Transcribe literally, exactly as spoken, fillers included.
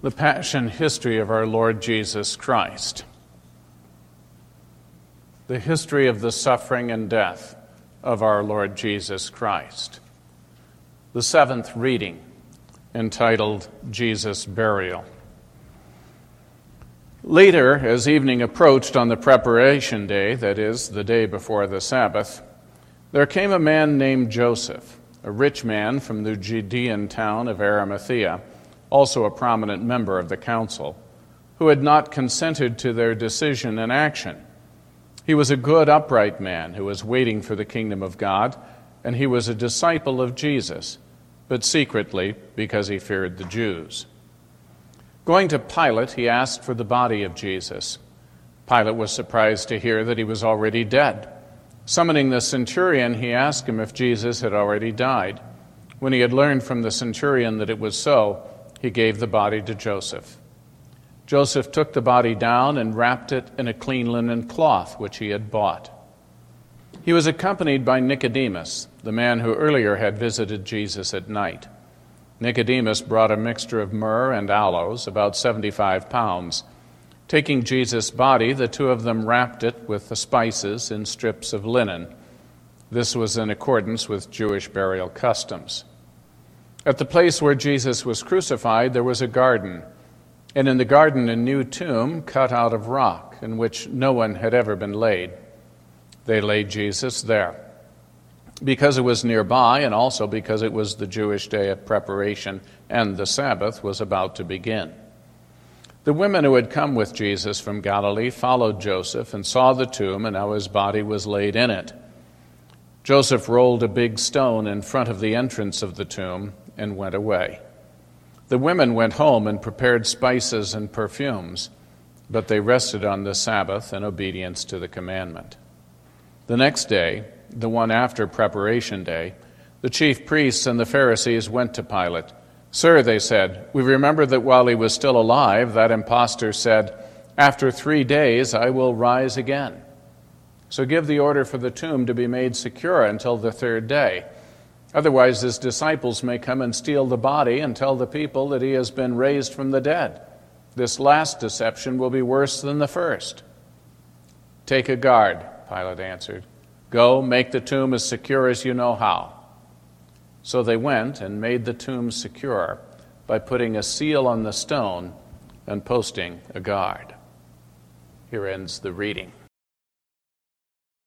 The Passion History of our Lord Jesus Christ. The history of the suffering and death of our Lord Jesus Christ. The seventh reading, entitled Jesus' Burial. Later, as evening approached on the preparation day, that is, the day before the Sabbath, there came a man named Joseph, a rich man from the Judean town of Arimathea, also a prominent member of the council, who had not consented to their decision and action. He was a good, upright man who was waiting for the kingdom of God, and he was a disciple of Jesus, but secretly because he feared the Jews. Going to Pilate, he asked for the body of Jesus. Pilate was surprised to hear that he was already dead. Summoning the centurion, he asked him if Jesus had already died. When he had learned from the centurion that it was so, he gave the body to Joseph. Joseph took the body down and wrapped it in a clean linen cloth which he had bought. He was accompanied by Nicodemus, the man who earlier had visited Jesus at night. Nicodemus brought a mixture of myrrh and aloes, about seventy-five pounds. Taking Jesus' body, the two of them wrapped it with the spices in strips of linen. This was in accordance with Jewish burial customs. At the place where Jesus was crucified, there was a garden, and in the garden a new tomb cut out of rock, in which no one had ever been laid. They laid Jesus there. Because it was nearby, and also because it was the Jewish day of preparation and the Sabbath was about to begin. The women who had come with Jesus from Galilee followed Joseph and saw the tomb and how his body was laid in it. Joseph rolled a big stone in front of the entrance of the tomb and went away. The women went home and prepared spices and perfumes, but they rested on the Sabbath in obedience to the commandment. The next day, the one after preparation day, the chief priests and the Pharisees went to Pilate. "Sir," they said, "we remember that while he was still alive, that impostor said, 'After three days I will rise again.' So give the order for the tomb to be made secure until the third day. Otherwise his disciples may come and steal the body and tell the people that he has been raised from the dead. This last deception will be worse than the first." "Take a guard," Pilate answered. "Go, make the tomb as secure as you know how." So they went and made the tomb secure by putting a seal on the stone and posting a guard. Here ends the reading.